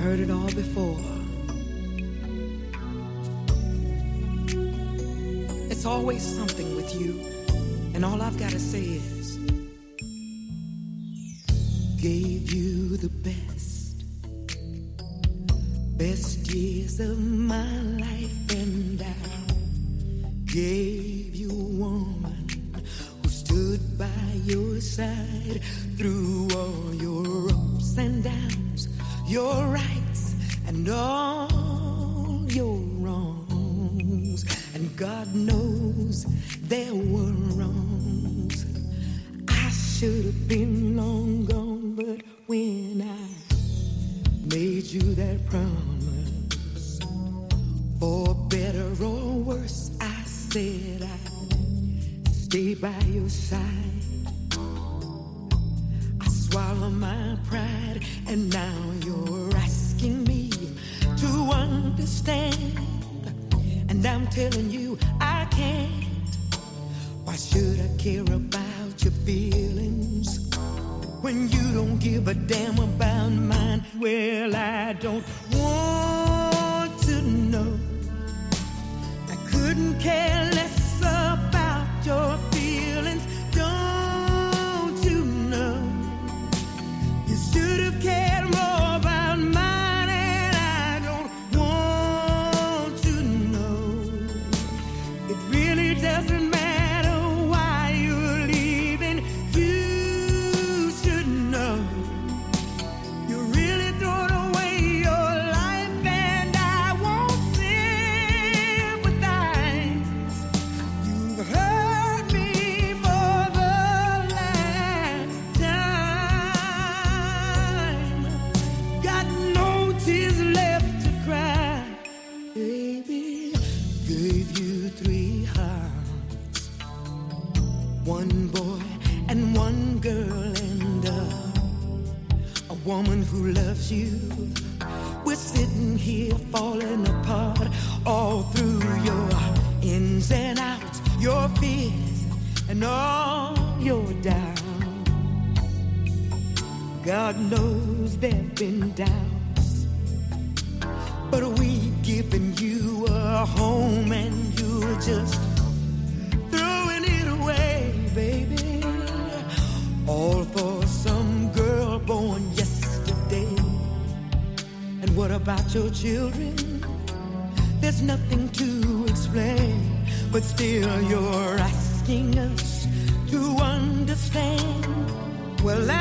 heard it all before. It's always something with you, and all I've got to say is, gave you the best years of my life, and I gave you a woman who stood by your side through all your ups and downs, your rights and all your wrongs. And God knows there were wrongs. I should have been long gone, but when I made you that promise, for better or worse, I said I'd stay by your side. I swallow my pride, and now you're asking me to understand, and I'm telling you I can't. Why should I care about your feelings when you don't give a damn about mine? Well, I don't want to know. I couldn't care less about your feelings. Don't you know? You should have cared more about mine, and I don't want to know. It really doesn't matter why you're leaving. You should know. You really throwing away your life, and I won't sympathize. You've hurt me for the last time. Got no tears left to cry, baby. Gave you 3 hearts, 1 boy and 1 girl, and a woman who loves you. We're sitting here falling apart, all through your ins and outs, your fears and all your doubts. God knows there've been doubts, but we've given you a home, and you're just throwing it away, baby. All for some girl born yesterday. And what about your children? There's nothing to explain, but still you're asking us to understand. Well,